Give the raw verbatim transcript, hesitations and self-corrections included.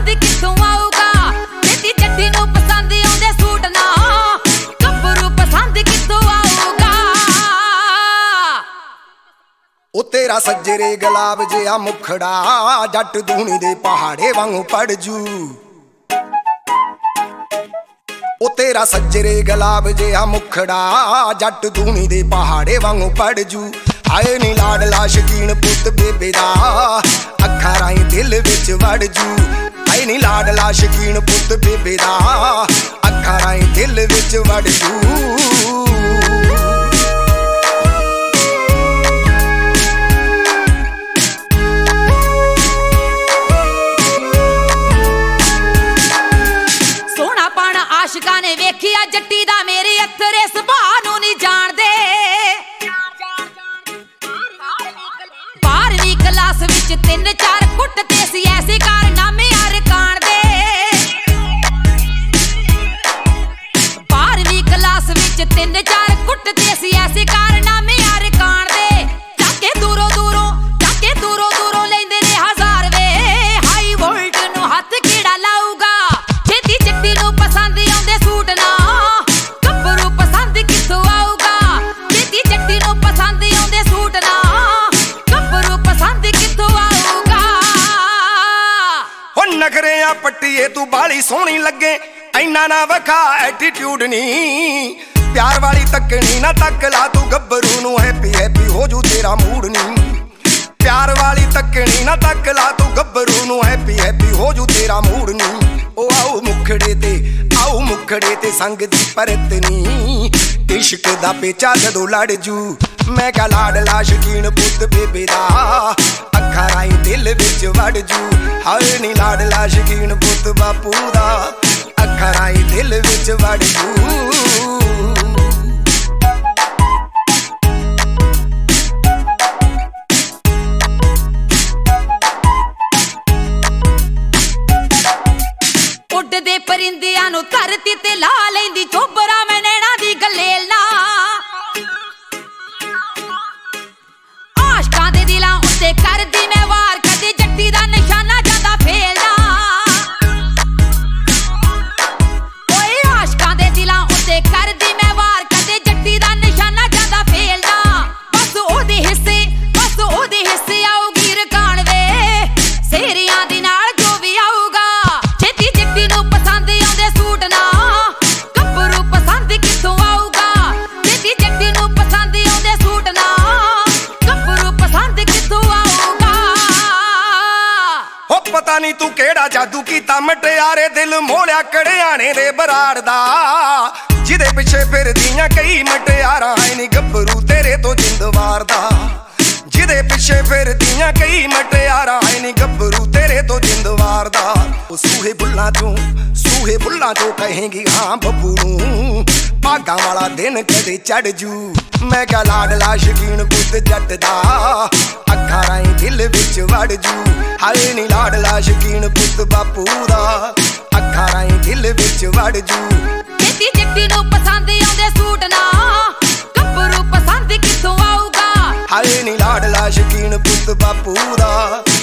पसंद किथों आऊगा छेती जट्टी नूं पसंद आउंदे सूट ना गब्बरू पसंद किथों आऊगा ओ तेरा सज्जरे गुलाब जिहा मुखड़ा जट दूनी दे पहाड़े वांगू पड़ जू ओ तेरा सज्जरे गुलाब जिहा मुखड़ा जट दूनी दे पहाड़े वांगू पड़ जू आए नी लाडला शकीन पुत बेबे दा अखां राहीं दिल विच वड़ जू आए नी लाडला शकीन पुत बेबे दा अखां राहीं दिल विच वड़ जू आशिकां ने वेखिया जट्टी दा मेरे अत्तरे सुभाऽ नूं नहीं जाणदे बारहवीं क्लास विच तीन चार कुटते सी ऐसे कारनामे यार काण दे बारहवीं क्लास विच तीन चार कुटते सी ऐसे कारनामे यार काण दे जाके दूरों दूरों जाके दूरों दूरों लैंदे ने हजार वे हाई वोल्ट नूं हत्थ किहड़ा लाऊगा छेती जट्टी नूं पसंद आउंदे सूट ना गब्बरू पसंद किथों आऊगा छेती जट्टी नूं पसंद आउंदे सूट ना गब्बरू पसंद किथों आऊगा हो नखरियां पट्टीए तू बाली सोहनी लगे ऐना ना वखा एटीट्यूड नी प्यार वाली तकनी ना तक ला तू गब्बरू नूं हैप्पी हैप्पी हो जू तेरा मूड नी प्यार वाली तकनी ना तक ला तू गब्बरू नूं हैप्पी हैप्पी हो जू तेरा मूड नी ओ आओ मुखड़े ते आओ मुखड़े ते संग दी परत नी इश्क दा पेचा जदों लड़ जू मैं क्या लाडला शकीन पुत बेबे दा अखां राहीं दिल विच वड़ जू हाए नी लाडला शकीन पुत बापू दा अखां राहीं दिल विच वड़ जू उड़दे परिंदियां नूं धरती ते ला लैंदी चोबरा मैं नैना दी गलेल ना आशकां दे दिलां उत्ते करदी मैं वार कदे जट्टी दा निशाना जांदा फेल ना ओए आशकां दे दिलां उत्ते करदी मैं वार कदे जट्टी दा निशाना जांदा फेल ना बस ओदे हिस्से बस ओदे हिस्से आऊगी रकान वे सेरियां दी नाल जो भी आऊगा छेती जट्टी नूं पसंद आउंदे सूट ना गब्बरू पसंद किथों आऊगा छेती जट्टी नूं पसंद आउंदे सूट ना गब्बरू पसंद किथों आऊगा हो पता नहीं तू केड़ा जादू कीता मटियारे दिल मोड़िया कड़ियाने दे बराड़ दा जिदे पिछे फिरदियां कई मटियारां ऐ नी गब्बरू तेरे तो जिंद वारदा जिदे पिछे फिरदियां कई मटियारां ऐ नी गब्बरू तेरे तो जिंद वारदा ओ सूहे बुल्लां चों सूहे बुल्लां चों कहेंगी हाँ बब्बू नूं भागां वाला दिन कदे चढ़ जू मैं क्या लाडला शकीन पुत जट दा अखां राहीं दिल विच वड़ जू हाए नी लाडला शकीन पुत बापू दा अखां राहीं दिल विच वड़ जू छेती जट्टी नूं पसंद आउंदे सूट ना गब्बरू पसंद किथों आऊगा हाए नी लाडला शकीन पुत बापू दा